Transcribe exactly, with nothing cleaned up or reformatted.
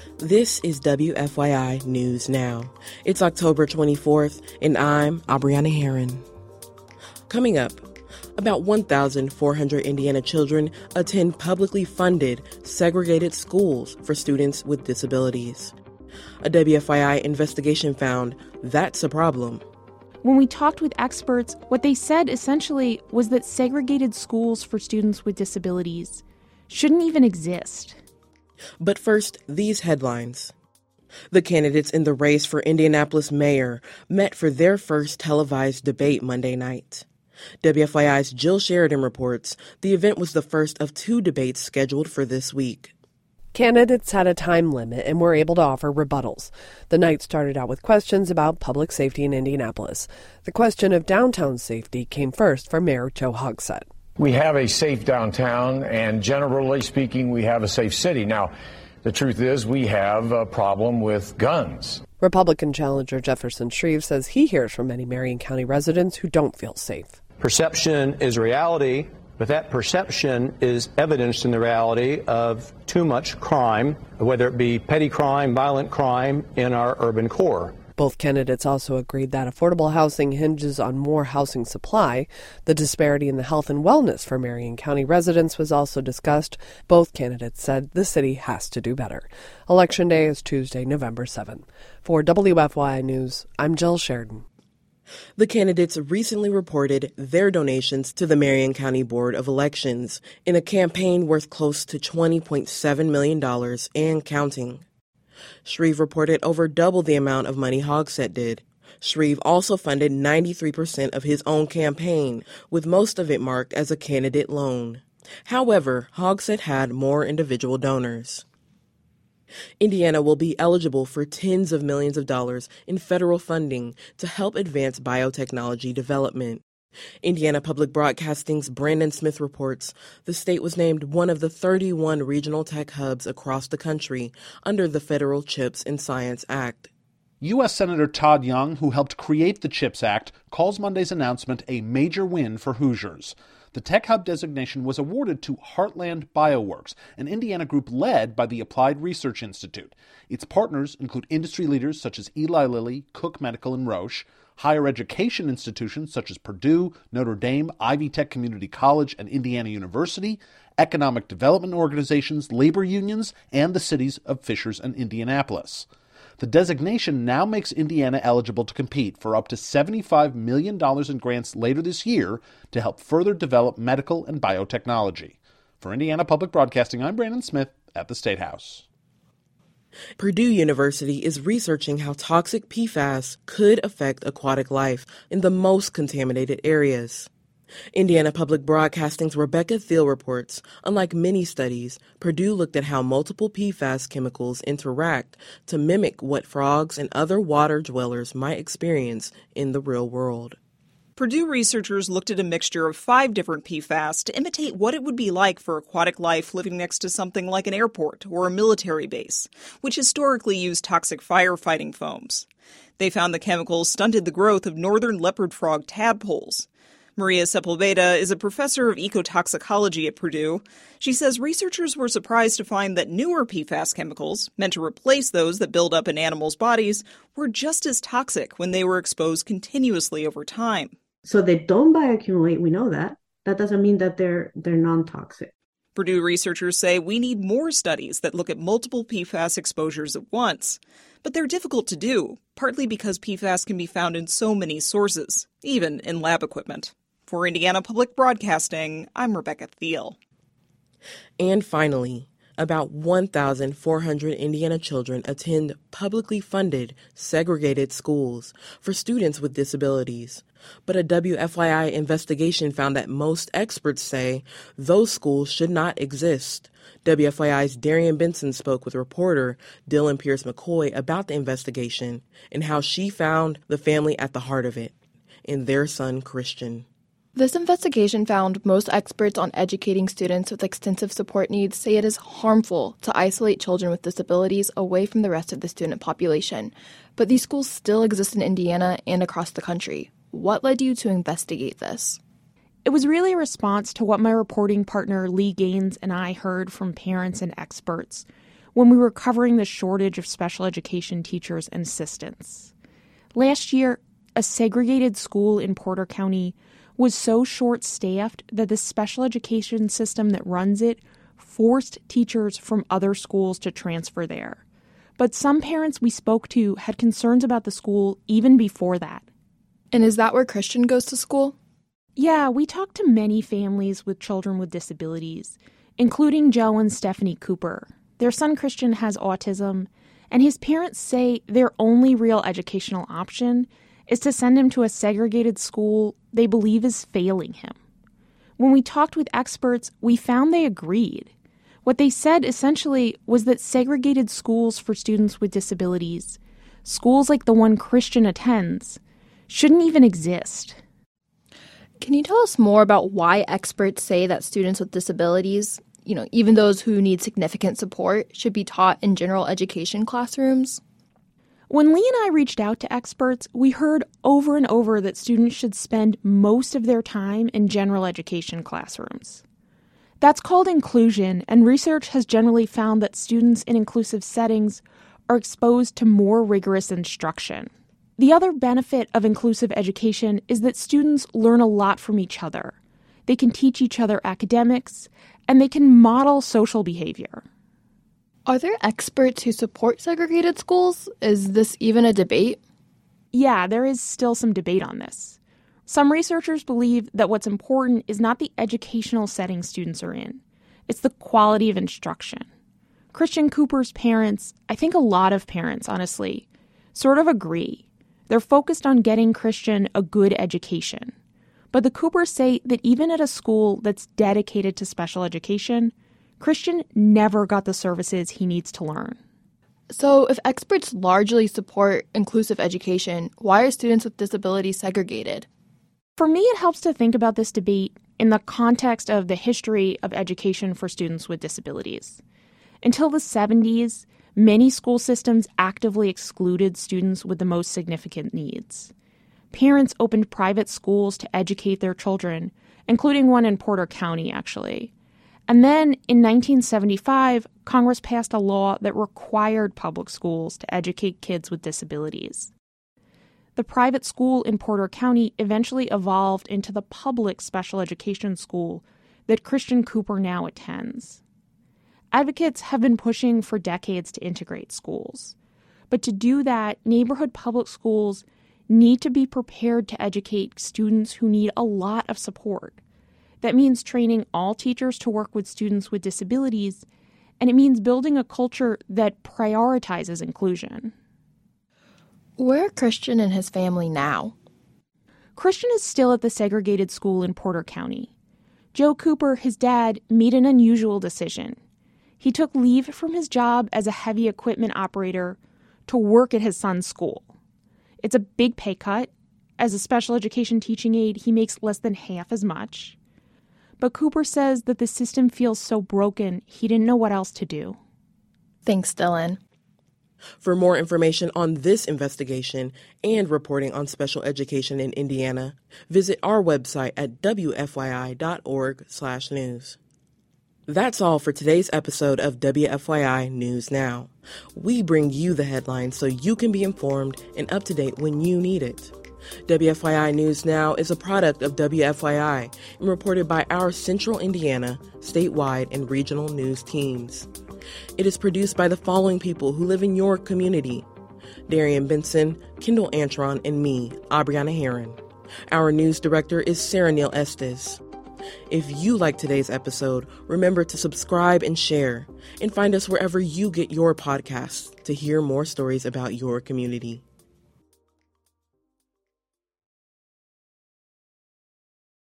This is W F Y I News Now. It's October twenty-fourth, and I'm Abriana Herron. Coming up, about one thousand four hundred Indiana children attend publicly funded, segregated schools for students with disabilities. A W F Y I investigation found that's a problem. When we talked with experts, what they said essentially was that segregated schools for students with disabilities shouldn't even exist. But first, these headlines. The candidates in the race for Indianapolis mayor met for their first televised debate Monday night. W F Y I's Jill Sheridan reports the event was the first of two debates scheduled for this week. Candidates had a time limit and were able to offer rebuttals. The night started out with questions about public safety in Indianapolis. The question of downtown safety came first for Mayor Joe Hogsett. We have a safe downtown, and generally speaking, we have a safe city. Now, the truth is we have a problem with guns. Republican challenger Jefferson Shreve says he hears from many Marion County residents who don't feel safe. Perception is reality, but that perception is evidenced in the reality of too much crime, whether it be petty crime, violent crime in our urban core. Both candidates also agreed that affordable housing hinges on more housing supply. The disparity in the health and wellness for Marion County residents was also discussed. Both candidates said the city has to do better. Election Day is Tuesday, November seventh. For W F Y I News, I'm Jill Sheridan. The candidates recently reported their donations to the Marion County Board of Elections in a campaign worth close to twenty point seven million dollars and counting. Shreve reported over double the amount of money Hogsett did. Shreve also funded ninety-three percent of his own campaign, with most of it marked as a candidate loan. However, Hogsett had more individual donors. Indiana will be eligible for tens of millions of dollars in federal funding to help advance biotechnology development. Indiana Public Broadcasting's Brandon Smith reports the state was named one of the thirty-one regional tech hubs across the country under the Federal CHIPS and Science Act. U S Senator Todd Young, who helped create the CHIPS Act, calls Monday's announcement a major win for Hoosiers. The Tech Hub designation was awarded to Heartland BioWorks, an Indiana group led by the Applied Research Institute. Its partners include industry leaders such as Eli Lilly, Cook Medical, and Roche, higher education institutions such as Purdue, Notre Dame, Ivy Tech Community College, and Indiana University, economic development organizations, labor unions, and the cities of Fishers and Indianapolis. The designation now makes Indiana eligible to compete for up to seventy-five million dollars in grants later this year to help further develop medical and biotechnology. For Indiana Public Broadcasting, I'm Brandon Smith at the State House. Purdue University is researching how toxic P FAS could affect aquatic life in the most contaminated areas. Indiana Public Broadcasting's Rebecca Thiel reports, unlike many studies, Purdue looked at how multiple P FAS chemicals interact to mimic what frogs and other water dwellers might experience in the real world. Purdue researchers looked at a mixture of five different P FAS to imitate what it would be like for aquatic life living next to something like an airport or a military base, which historically used toxic firefighting foams. They found the chemicals stunted the growth of northern leopard frog tadpoles. Maria Sepulveda is a professor of ecotoxicology at Purdue. She says researchers were surprised to find that newer P FAS chemicals, meant to replace those that build up in animals' bodies, were just as toxic when they were exposed continuously over time. So they don't bioaccumulate, we know that. That doesn't mean that they're they're non-toxic. Purdue researchers say we need more studies that look at multiple P FAS exposures at once. But they're difficult to do, partly because P FAS can be found in so many sources, even in lab equipment. For Indiana Public Broadcasting, I'm Rebecca Thiel. And finally, about one thousand four hundred Indiana children attend publicly funded, segregated schools for students with disabilities. But a W F Y I investigation found that most experts say those schools should not exist. W F Y I's Darian Benson spoke with reporter Dylan Pierce McCoy about the investigation and how she found the family at the heart of it, and their son, Christian. This investigation found most experts on educating students with extensive support needs say it is harmful to isolate children with disabilities away from the rest of the student population. But these schools still exist in Indiana and across the country. What led you to investigate this? It was really a response to what my reporting partner Lee Gaines and I heard from parents and experts. when we were covering the shortage of special education teachers and assistants. Last year, a segregated school in Porter County was so short-staffed that the special education system that runs it forced teachers from other schools to transfer there. But some parents we spoke to had concerns about the school even before that. And is that where Christian goes to school? Yeah, we talked to many families with children with disabilities, including Joe and Stephanie Cooper. Their son Christian has autism, and his parents say their only real educational option is to send him to a segregated school they believe is failing him. When we talked with experts, we found they agreed. What they said essentially was that segregated schools for students with disabilities, schools like the one Christian attends, shouldn't even exist. Can you tell us more about why experts say that students with disabilities, you know, even those who need significant support, should be taught in general education classrooms? When Lee and I reached out to experts, we heard over and over that students should spend most of their time in general education classrooms. That's called inclusion, and research has generally found that students in inclusive settings are exposed to more rigorous instruction. The other benefit of inclusive education is that students learn a lot from each other. They can teach each other academics, and they can model social behavior. Are there experts who support segregated schools? Is this even a debate? Yeah, there is still some debate on this. Some researchers believe that what's important is not the educational setting students are in. It's the quality of instruction. Christian Cooper's parents, I think a lot of parents, honestly, sort of agree. They're focused on getting Christian a good education. But the Coopers say that even at a school that's dedicated to special education, Christian never got the services he needs to learn. So if experts largely support inclusive education, why are students with disabilities segregated? For me, it helps to think about this debate in the context of the history of education for students with disabilities. Until the seventies, many school systems actively excluded students with the most significant needs. Parents opened private schools to educate their children, including one in Porter County, actually. And then in nineteen seventy-five, Congress passed a law that required public schools to educate kids with disabilities. The private school in Porter County eventually evolved into the public special education school that Christian Cooper now attends. Advocates have been pushing for decades to integrate schools. But to do that, neighborhood public schools need to be prepared to educate students who need a lot of support. That means training all teachers to work with students with disabilities, and it means building a culture that prioritizes inclusion. Where are Christian and his family now? Christian is still at the segregated school in Porter County. Joe Cooper, his dad, made an unusual decision. He took leave from his job as a heavy equipment operator to work at his son's school. It's a big pay cut. As a special education teaching aide, he makes less than half as much. But Cooper says that the system feels so broken, he didn't know what else to do. Thanks, Dylan. For more information on this investigation and reporting on special education in Indiana, visit our website at w f y i dot org slash news. That's all for today's episode of W F Y I News Now. We bring you the headlines so you can be informed and up to date when you need it. W F Y I News Now is a product of W F Y I and reported by our Central Indiana, statewide, and regional news teams. It is produced by the following people who live in your community: Darian Benson, Kendall Antron, and me, Aubriana Heron. Our news director is Sarah Neal Estes. If you like today's episode, remember to subscribe and share, and find us wherever you get your podcasts to hear more stories about your community.